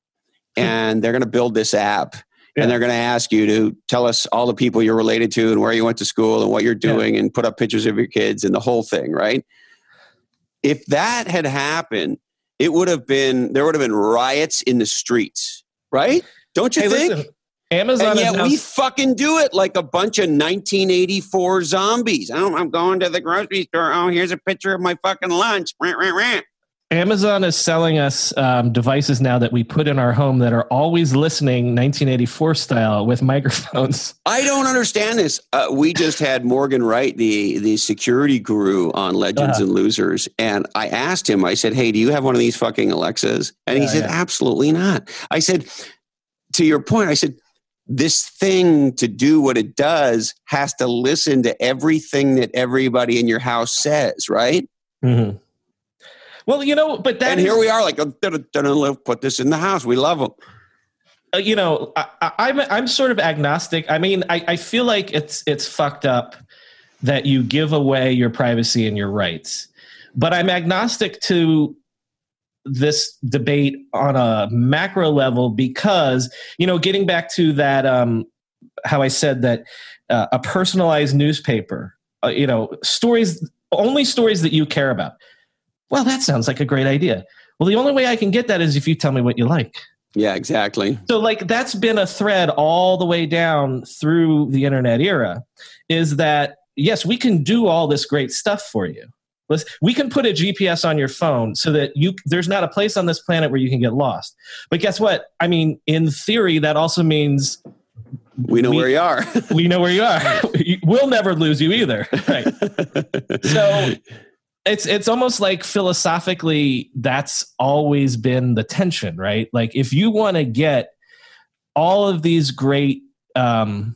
Speaker 1: and they're going to build this app, yeah. and they're going to ask you to tell us all the people you're related to and where you went to school and what you're doing, yeah. and put up pictures of your kids and the whole thing, right? If that had happened, it would have been, there would have been riots in the streets, right? Don't you
Speaker 3: hey,
Speaker 1: think?
Speaker 3: Listen, Amazon
Speaker 1: and yet
Speaker 3: announced-
Speaker 1: we fucking do it like a bunch of nineteen eighty-four zombies. Oh, I'm going to the grocery store. Oh, here's a picture of my fucking lunch. Rant, rant, rant.
Speaker 3: Amazon is selling us um, devices now that we put in our home that are always listening nineteen eighty-four style with microphones.
Speaker 1: I don't understand this. Uh, we just had Morgan Wright, the, the security guru on Legends uh-huh. and Losers. And I asked him, I said, hey, do you have one of these fucking Alexas? And he uh, said, yeah. absolutely not. I said, to your point, I said, this thing to do what it does has to listen to everything that everybody in your house says, right?
Speaker 3: Mm-hmm. Well, you know, but that
Speaker 1: and
Speaker 3: is,
Speaker 1: here we are, like, put this in the house. We love them.
Speaker 3: Uh, you know, I, I, I'm I'm sort of agnostic. I mean, I, I feel like it's it's fucked up that you give away your privacy and your rights, but I'm agnostic to this debate on a macro level because, you know, getting back to that, um, how I said that uh, a personalized newspaper, uh, you know, stories, only stories that you care about. Well, that sounds like a great idea. Well, the only way I can get that is if you tell me what you like.
Speaker 1: Yeah, exactly.
Speaker 3: So like that's been a thread all the way down through the internet era, is that, yes, we can do all this great stuff for you. Let's, we can put a G P S on your phone so that you there's not a place on this planet where you can get lost. But guess what? I mean, in theory, that also means
Speaker 1: we know we, where you are.
Speaker 3: we know where you are. We'll never lose you either. Right. So it's it's almost like philosophically, that's always been the tension, right? Like if you want to get all of these great um,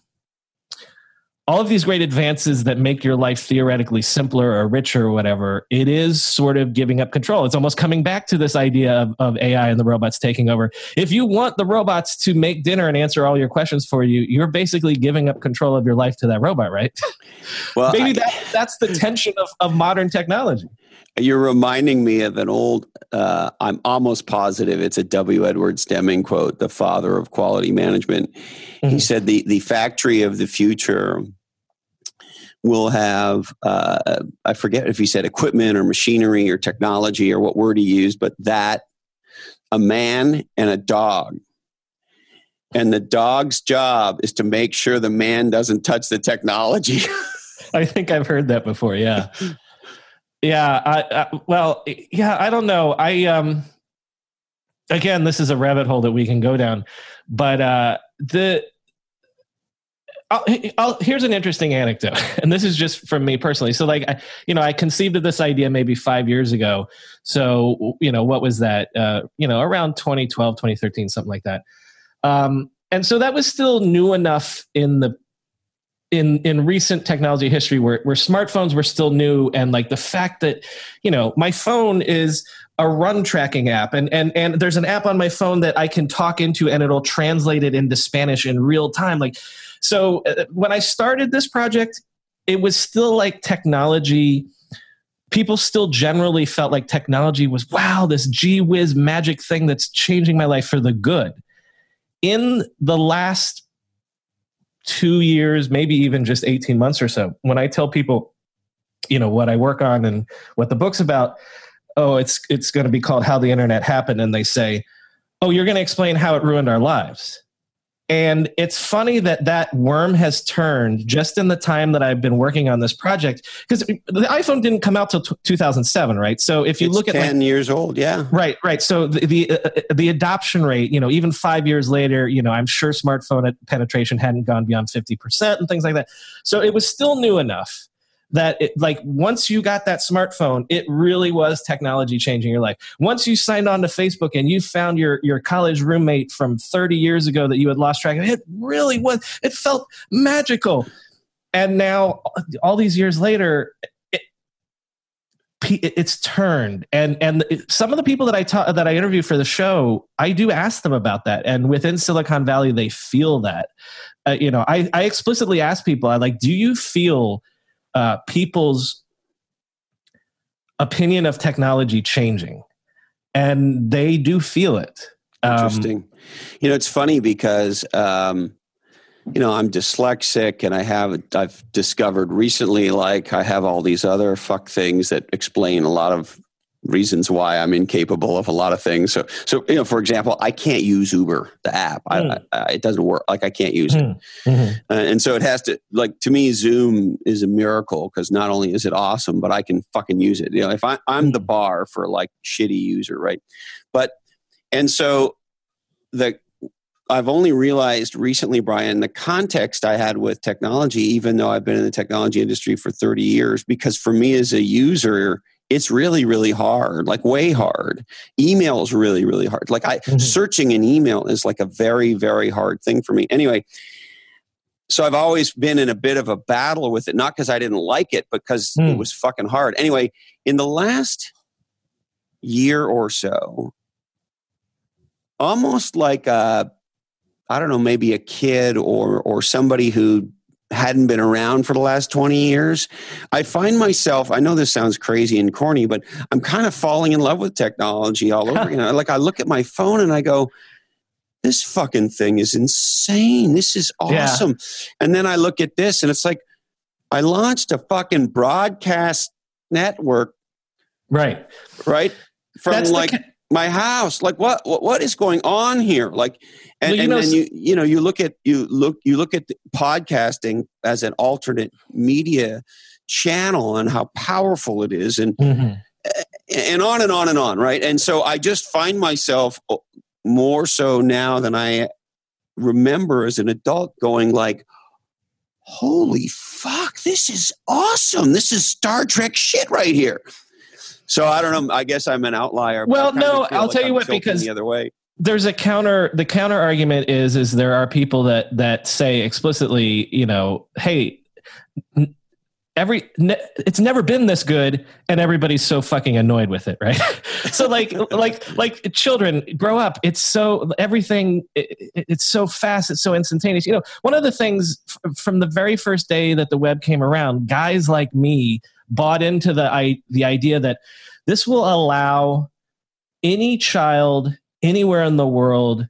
Speaker 3: all of these great advances that make your life theoretically simpler or richer or whatever, it is sort of giving up control. It's almost coming back to this idea of, of A I and the robots taking over. If you want the robots to make dinner and answer all your questions for you, you're basically giving up control of your life to that robot, right? Well, maybe I, that, that's the tension of, of modern technology.
Speaker 1: You're reminding me of an old, uh, I'm almost positive it's a W. Edwards Deming quote, the father of quality management. Mm-hmm. He said the, the factory of the future will have, uh, I forget if he said equipment or machinery or technology or what word he used, but that a man and a dog. And the dog's job is to make sure the man doesn't touch the technology.
Speaker 3: I think I've heard that before. Yeah. Yeah. I, I, well, yeah, I don't know. I, um, again, this is a rabbit hole that we can go down, but, uh, the, I'll, I'll, here's an interesting anecdote, and this is just from me personally. So like, I, you know, I conceived of this idea maybe five years ago. So, you know, what was that? Uh, you know, around twenty twelve, twenty thirteen, something like that. Um, and so that was still new enough in the, in, in recent technology history where, where smartphones were still new. And like the fact that, you know, my phone is a run tracking app, and, and, and there's an app on my phone that I can talk into and it'll translate it into Spanish in real time. Like, so uh, when I started this project, it was still like technology. People still generally felt like technology was, wow, this gee whiz magic thing that's changing my life for the good. In the last two years, maybe even just eighteen months or so, when I tell people, you know, what I work on and what the book's about, oh, it's it's going to be called How the Internet Happened. And they say, oh, you're going to explain how it ruined our lives. And it's funny that that worm has turned just in the time that I've been working on this project, because the iPhone didn't come out till t- two thousand seven, right? So if you
Speaker 1: it's
Speaker 3: look at
Speaker 1: ten
Speaker 3: like,
Speaker 1: years old, yeah,
Speaker 3: right, right. So the the, uh, the adoption rate, you know, even five years later, you know, I'm sure smartphone penetration hadn't gone beyond fifty percent and things like that. So it was still new enough that it, like once you got that smartphone, it really was technology changing your life. Once you signed on to Facebook and you found your, your college roommate from thirty years ago that you had lost track of, it really was, it felt magical. And now all these years later, it, it's turned. And, and some of the people that I ta- that I interview for the show, I do ask them about that. And within Silicon Valley, they feel that, uh, you know, I, I explicitly ask people, I like, do you feel Uh, people's opinion of technology changing? And they do feel it.
Speaker 1: Interesting. Um, you know, it's funny because, um, you know, I'm dyslexic and I have, I've discovered recently, like I have all these other fuck things that explain a lot of reasons why I'm incapable of a lot of things. So, so you know, for example, I can't use Uber, the app. Mm. I, I, it doesn't work. Like I can't use mm. it. Mm-hmm. Uh, and so it has to, like, to me, Zoom is a miracle because not only is it awesome, but I can fucking use it. You know, if I, I'm the bar for like shitty user, right? But, and so the, I've only realized recently, Brian, the context I had with technology, even though I've been in the technology industry for thirty years, because for me as a user, it's really, really hard, like way hard. Email is really, really hard. Like I mm-hmm. searching an email is like a very, very hard thing for me. Anyway, so I've always been in a bit of a battle with it, not because I didn't like it, because mm. it was fucking hard. Anyway, in the last year or so, almost like a, I don't know, maybe a kid or or somebody who hadn't been around for the last twenty years, I find myself, I know this sounds crazy and corny, but I'm kind of falling in love with technology all over. You know, like I look at my phone and I go, this fucking thing is insane. This is awesome. Yeah. And then I look at this and it's like, I launched a fucking broadcast network.
Speaker 3: Right.
Speaker 1: Right. From
Speaker 3: That's
Speaker 1: like
Speaker 3: the,
Speaker 1: my house. Like what, what, what is going on here? Like, and,
Speaker 3: well, you
Speaker 1: and
Speaker 3: know,
Speaker 1: then you, you know, you look at, you look, you look at podcasting as an alternate media channel and how powerful it is. And, mm-hmm. and on and on and on. Right. And so I just find myself more so now than I remember as an adult going like, holy fuck, this is awesome. This is Star Trek shit right here. So I don't know. I guess I'm an outlier.
Speaker 3: Well, no, I'll like tell you I'm what, because
Speaker 1: the other way.
Speaker 3: There's a counter, the counter argument is, is there are people that, that say explicitly, you know, hey, every, ne- it's never been this good and everybody's so fucking annoyed with it. Right. So like, like, like children grow up. It's so everything, it, it's so fast. It's so instantaneous. You know, one of the things f- from the very first day that the web came around, guys like me bought into the, I, the idea that this will allow any child anywhere in the world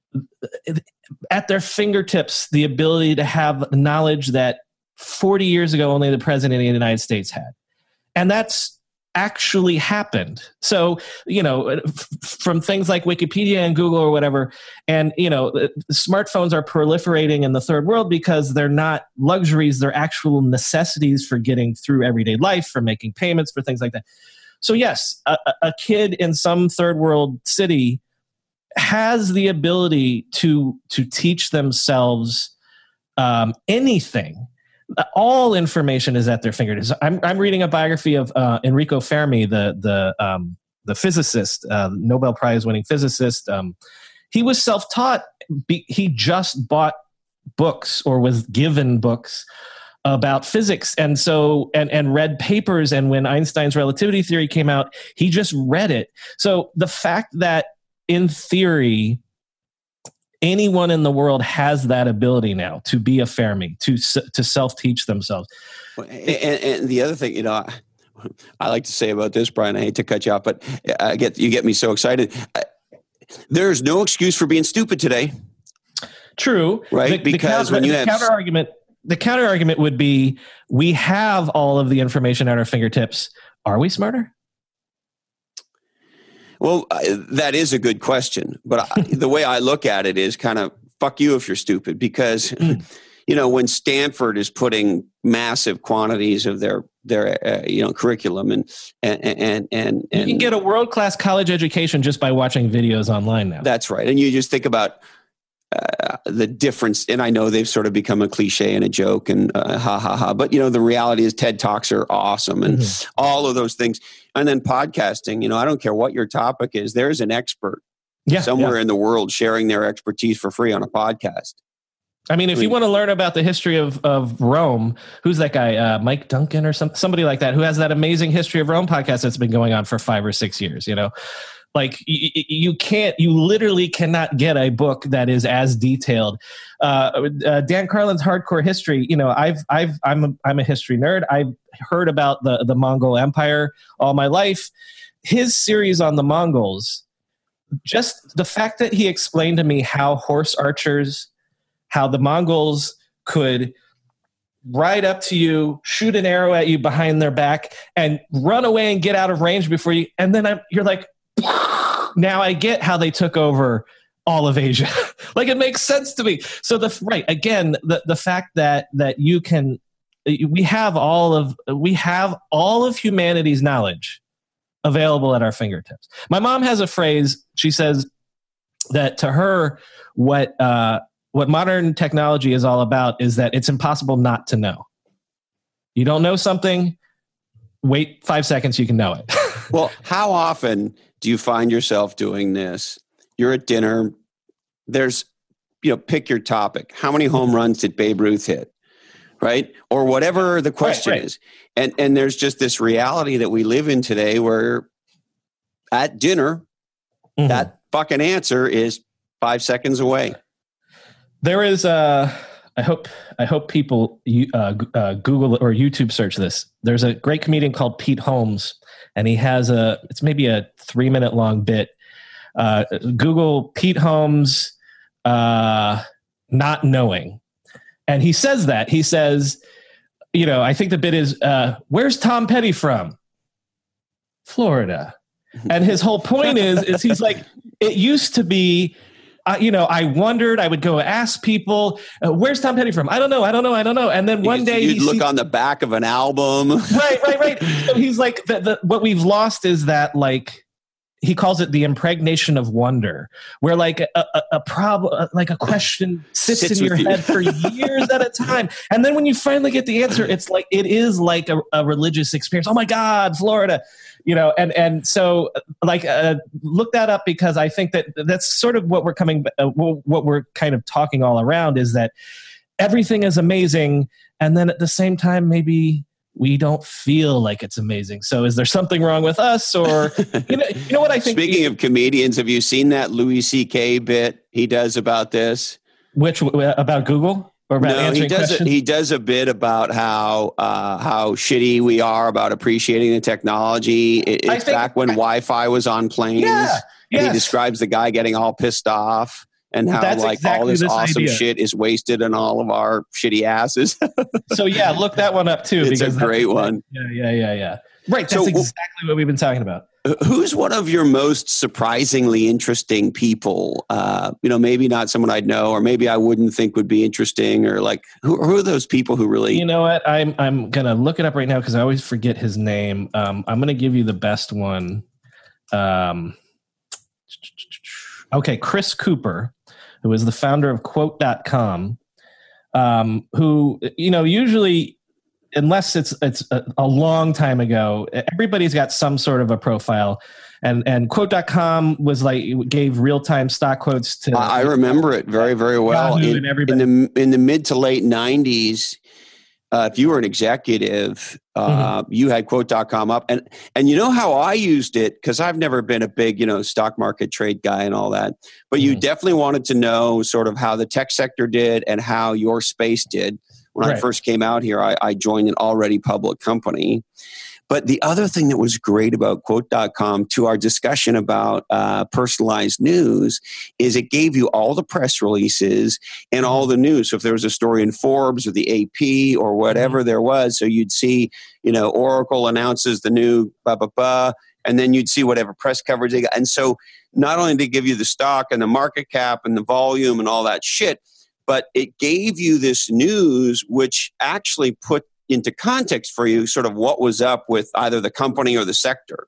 Speaker 3: at their fingertips, the ability to have knowledge that forty years ago, only the president of the United States had. And that's actually happened. So, you know, f- from things like Wikipedia and Google or whatever, and, you know, smartphones are proliferating in the third world because they're not luxuries, they're actual necessities for getting through everyday life, for making payments, for things like that. So yes, a, a kid in some third world city has the ability to, to teach themselves um, anything. All information is at their fingertips. I'm, I'm reading a biography of uh, Enrico Fermi, the the um, the physicist, uh, Nobel Prize winning physicist. Um, he was self-taught. Be, he just bought books or was given books about physics, and so and and read papers. And when Einstein's relativity theory came out, he just read it. So the fact that in theory, anyone in the world has that ability now to be a Fermi, to to self-teach themselves.
Speaker 1: And, and the other thing, you know, I like to say about this, Brian, I hate to cut you off, but I get you get me so excited. There's no excuse for being stupid today.
Speaker 3: True,
Speaker 1: right?
Speaker 3: The,
Speaker 1: because
Speaker 3: the counter,
Speaker 1: when you
Speaker 3: the
Speaker 1: have
Speaker 3: counter argument, the counter argument would be, we have all of the information at our fingertips. Are we smarter?
Speaker 1: Well, uh, that is a good question, but I, the way I look at it is kind of fuck you if you're stupid, because you know, when Stanford is putting massive quantities of their their uh, you know curriculum and and and and, and
Speaker 3: you can get a world-class college education just by watching videos online now.
Speaker 1: That's right, and you just think about uh, the difference. And I know they've sort of become a cliche and a joke and uh, ha ha ha, but you know the reality is TED Talks are awesome and mm-hmm. all of those things. And then podcasting, you know, I don't care what your topic is, there's an expert yeah, somewhere
Speaker 3: yeah.
Speaker 1: in the world sharing their expertise for free on a podcast.
Speaker 3: I mean, if I mean, you want to learn about the history of, of Rome, who's that guy, uh, Mike Duncan or some, somebody like that, who has that amazing History of Rome podcast that's been going on for five or six years, you know? Like you, you can't, you literally cannot get a book that is as detailed. Uh, uh, Dan Carlin's Hardcore History. You know, I've, I've, I'm, a, I'm a history nerd. I've heard about the the Mongol Empire all my life. His series on the Mongols, just the fact that he explained to me how horse archers, how the Mongols could ride up to you, shoot an arrow at you behind their back, and run away and get out of range before you. And then I'm, you're like, now I get how they took over all of Asia. Like it makes sense to me. So the right again, the the fact that that you can, we have all of we have all of humanity's knowledge available at our fingertips. My mom has a phrase. She says that to her, what uh, what modern technology is all about is that it's impossible not to know. You don't know something, wait five seconds, you can know it.
Speaker 1: Well, how often do you find yourself doing this? You're at dinner. There's, you know, pick your topic. How many home runs did Babe Ruth hit? Right? Or whatever the question right, right. is. And and there's just this reality that we live in today where at dinner, mm-hmm. that fucking answer is five seconds away.
Speaker 3: There is a, I hope, I hope people uh, uh, Google or YouTube search this. There's a great comedian called Pete Holmes, and he has a, it's maybe a three minute long bit. Uh, Google Pete Holmes uh, not knowing. And he says that. He says, you know, I think the bit is, uh, where's Tom Petty from? Florida. And his whole point is, is he's like, it used to be, uh, you know, I wondered, I would go ask people, uh, where's Tom Petty from? I don't know. I don't know. I don't know. And then one
Speaker 1: you'd,
Speaker 3: day
Speaker 1: you'd look
Speaker 3: sees,
Speaker 1: on the back of an album.
Speaker 3: Right, right, right. So he's like, the, the, what we've lost is that, like, he calls it the impregnation of wonder, where like a, a, a problem, like a question sits, sits in your you. head for years at a time. And then when you finally get the answer, it's like, it is like a, a religious experience. Oh my God, Florida, you know? And, and so like, uh, look that up, because I think that that's sort of what we're coming, uh, what we're kind of talking all around, is that everything is amazing. And then at the same time, maybe we don't feel like it's amazing. So is there something wrong with us? Or, you know, you know what I think?
Speaker 1: Speaking he, of comedians, have you seen that Louis C K bit he does about this?
Speaker 3: Which, about Google? Or about
Speaker 1: no, he does, a, he does a bit about how uh, how shitty we are about appreciating the technology. It, it's think, back when I, Wi-Fi was on planes.
Speaker 3: Yeah,
Speaker 1: and
Speaker 3: yes.
Speaker 1: He describes the guy getting all pissed off. And how That's like exactly all this, this awesome idea. shit is wasted on all of our shitty asses.
Speaker 3: So yeah, look that one up too.
Speaker 1: It's
Speaker 3: because
Speaker 1: a great one.
Speaker 3: Yeah, yeah, yeah, yeah. Right. That's so, exactly what we've been talking about.
Speaker 1: Who's one of your most surprisingly interesting people? Uh, you know, maybe not someone I'd know, or maybe I wouldn't think would be interesting, or like who, who are those people who really?
Speaker 3: You know what? I'm I'm gonna look it up right now because I always forget his name. Um, I'm gonna give you the best one. Um, okay, Chris Cooper, who is the founder of quote dot com, um, who, you know, usually, unless it's it's a, a long time ago, everybody's got some sort of a profile. And and quote dot com was like, gave real-time stock quotes to...
Speaker 1: I remember it very, very well. In, in the in the mid to late nineties, uh, if you were an executive, uh, mm-hmm. you had quote dot com up. And and you know how I used it? Because I've never been a big, you know, stock market trade guy and all that. But mm-hmm. you definitely wanted to know sort of how the tech sector did and how your space did. When right. I first came out here, I, I joined an already public company. But the other thing that was great about quote dot com, to our discussion about uh, personalized news, is it gave you all the press releases and all the news. So if there was a story in Forbes or the A P or whatever mm-hmm. there was, so you'd see, you know, Oracle announces the new blah, blah, blah, and then you'd see whatever press coverage they got. And so not only did it give you the stock and the market cap and the volume and all that shit, but it gave you this news which actually put into context for you sort of what was up with either the company or the sector.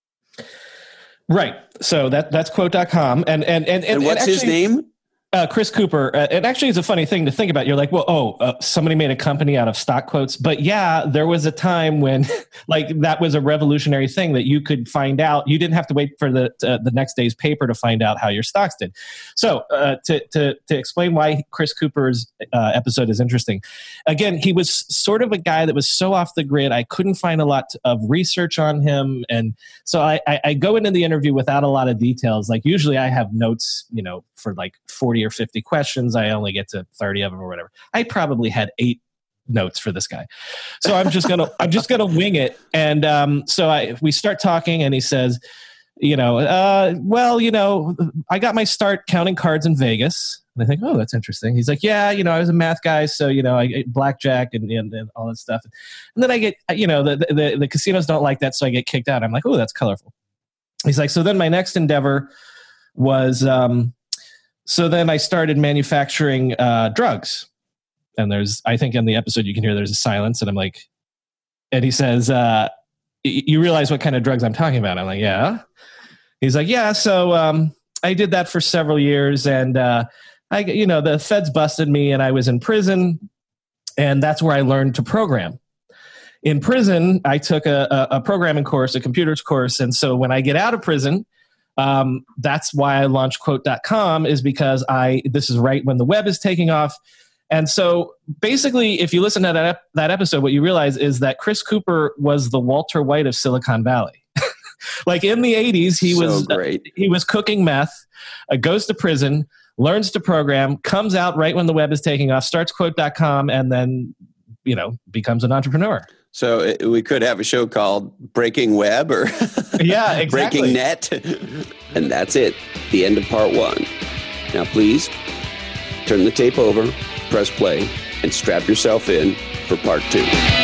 Speaker 3: Right. So that that's quote dot com. And and and, and,
Speaker 1: and what's
Speaker 3: and actually,
Speaker 1: his name?
Speaker 3: Uh, Chris Cooper. Uh, it actually is a funny thing to think about. You're like, well, oh, uh, somebody made a company out of stock quotes. But yeah, there was a time when like that was a revolutionary thing that you could find out. You didn't have to wait for the uh, the next day's paper to find out how your stocks did. So uh, to, to, to explain why Chris Cooper's uh, episode is interesting. Again, he was sort of a guy that was so off the grid. I couldn't find a lot of research on him. And so I, I, I go into the interview without a lot of details. Like usually I have notes, you know, for like forty or fifty questions. I only get to thirty of them or whatever. I probably had eight notes for this guy. So I'm just going to, I'm just going to wing it. And um, so I, we start talking and he says, you know, uh, well, you know, I got my start counting cards in Vegas. And I think, oh, that's interesting. He's like, yeah, you know, I was a math guy. So, you know, I blackjack and, and, and all that stuff. And then I get, you know, the, the, the casinos don't like that. So I get kicked out. I'm like, oh, that's colorful. He's like, so then my next endeavor was, um, so then I started manufacturing uh, drugs. And there's, I think in the episode you can hear there's a silence. And I'm like, and he says, uh, you realize what kind of drugs I'm talking about? I'm like, yeah. He's like, yeah. So um, I did that for several years. And uh, I, you know, the feds busted me and I was in prison. And that's where I learned to program. In prison, I took a, a, a programming course, a computers course. And so when I get out of prison, Um, that's why I launched quote dot com, is because I, this is right when the web is taking off. And so basically, if you listen to that, that episode, what you realize is that Chris Cooper was the Walter White of Silicon Valley. Like in the eighties, he
Speaker 1: so
Speaker 3: was,
Speaker 1: great.
Speaker 3: Uh, he was cooking meth, uh, goes to prison, learns to program, comes out right when the web is taking off, starts quote dot com, and then, you know, becomes an entrepreneur.
Speaker 1: So it, we could have a show called Breaking Web or
Speaker 3: yeah, exactly.
Speaker 1: Breaking Net. And that's it. The end of part one. Now, please turn the tape over, press play, and strap yourself in for part two.